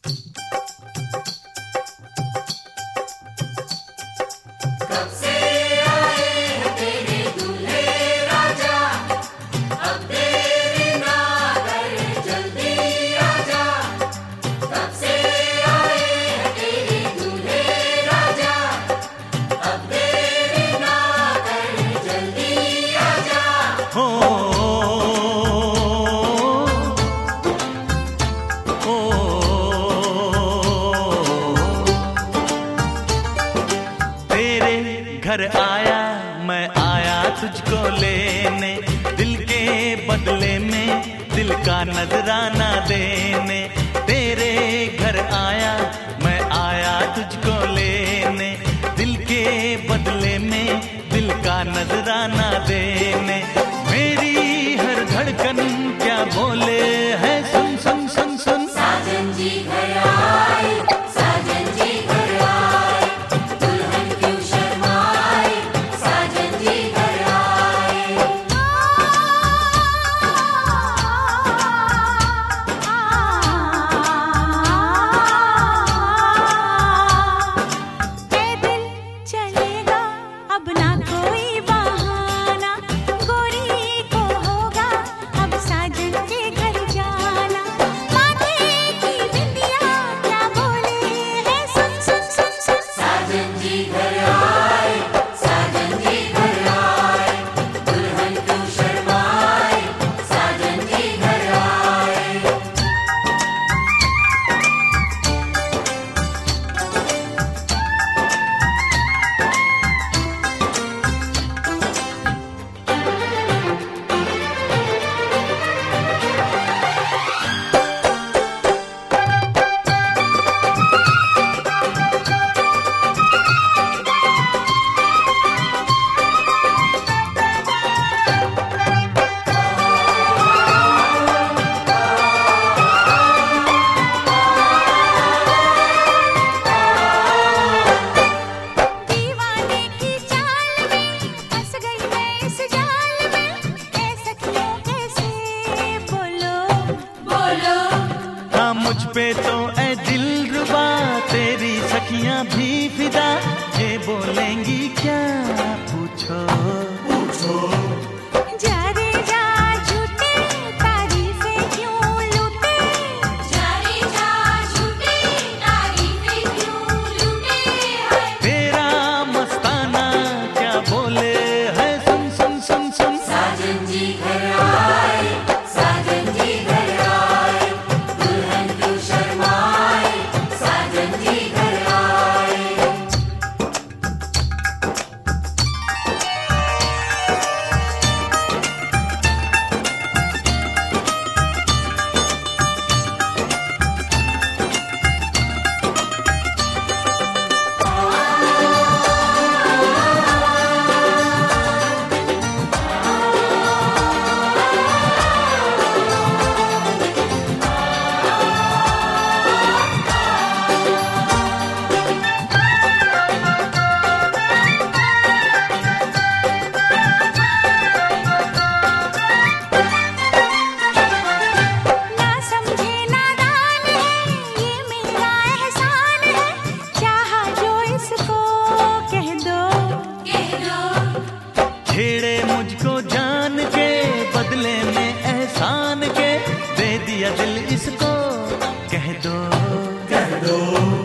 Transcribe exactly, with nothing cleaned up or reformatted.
घर आया मैं आया तुझको लेने, दिल के बदले में दिल का नजराना देने। तेरे घर आया मैं आया तुझको लेने, दिल के बदले में दिल का नजराना देने। मेरी हर धड़कन क्या बोले है, सुन सुन सुन सुन। साजन जी घर आए, साजन जी घर आए, दुल्हन क्यों शर्माए, साजन जी घर आए। ए दिल चलेगा अब ना कोई बहाना, गोरी को होगा अब साजन के घर जाना। माथे की बिंदिया क्या बोले है, सुन सुन सुन सुन। साजन जी घर आए, साजन जी घर आए, दुल्हन क्यों शर्माए, साजन जी घर आए। दीवाने की चाल में फंस गई मैं इस जाल में, ए सखियों कैसे बोलो बोलो हाँ मुझ पे तो ऐ दिलरुबा तेरी सखियां भी फिदा, ये बोलेंगी क्या पूछो पूछो। जा रे जा झूठे तारीफें क्यों लूटे, जा रे जा झूठे तारीफें क्यों लूटे है। तेरा मस्ताना क्या बोले है, सुन सुन सुन सुन। साजन जी घर आए, साजन जी घर आए, दुल्हन क्यों शर्माए, साजन जी घर आए। ना समझे नादान है ये मेरा एहसान है, चाहा जो इसको कह दो कह दो छेड़े मुझको जान के बदले में एहसान के, दे दिया दिल इसको कह दो कह दो।